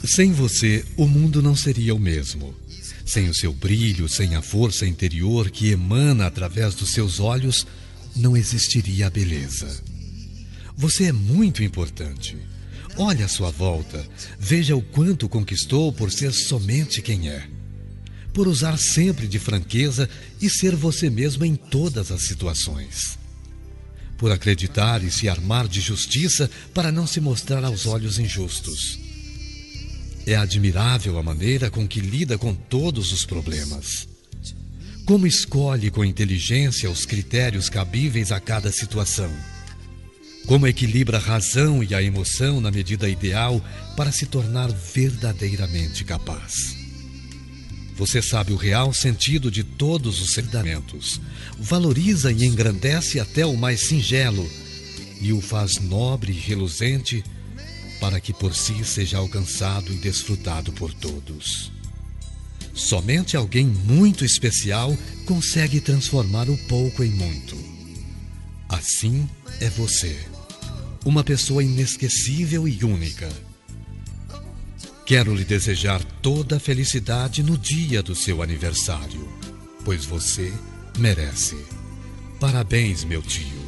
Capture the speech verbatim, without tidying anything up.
Sem você, o mundo não seria o mesmo. Sem o seu brilho, sem a força interior que emana através dos seus olhos, não existiria a beleza. Você é muito importante. Olhe à sua volta, veja o quanto conquistou por ser somente quem é. Por usar sempre de franqueza e ser você mesma em todas as situações. Por acreditar e se armar de justiça para não se mostrar aos olhos injustos. É admirável a maneira com que lida com todos os problemas. Como escolhe com inteligência os critérios cabíveis a cada situação. Como equilibra a razão e a emoção na medida ideal para se tornar verdadeiramente capaz. Você sabe o real sentido de todos os sentimentos, valoriza e engrandece até o mais singelo e o faz nobre e reluzente para que por si seja alcançado e desfrutado por todos. Somente alguém muito especial consegue transformar o pouco em muito. Assim é você, uma pessoa inesquecível e única. Quero lhe desejar toda a felicidade no dia do seu aniversário, pois você merece. Parabéns, meu tio.